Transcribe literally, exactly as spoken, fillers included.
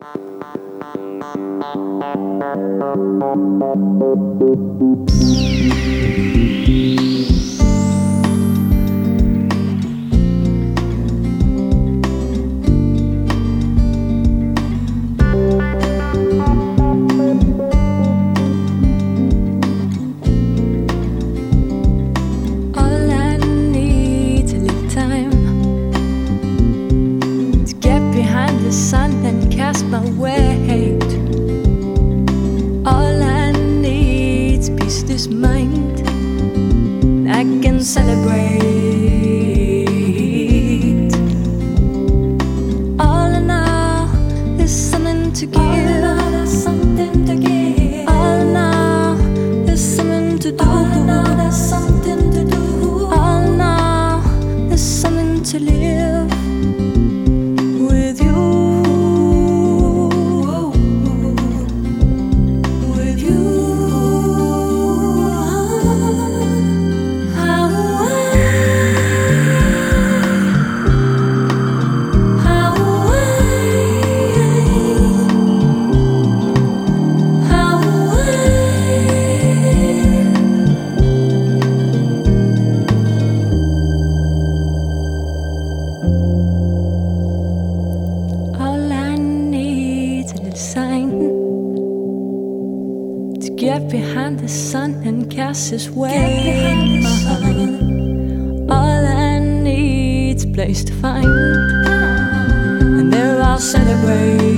Sun and cast my weight. All I need's peace, this mind I can celebrate. All in all, there's something to give. All in all, there's something to give. All in all, there's something to do. All in all, there's something to do. All in all, there's something to live. Get behind the sun and cast his way. All I need's a place to find, and there I'll celebrate.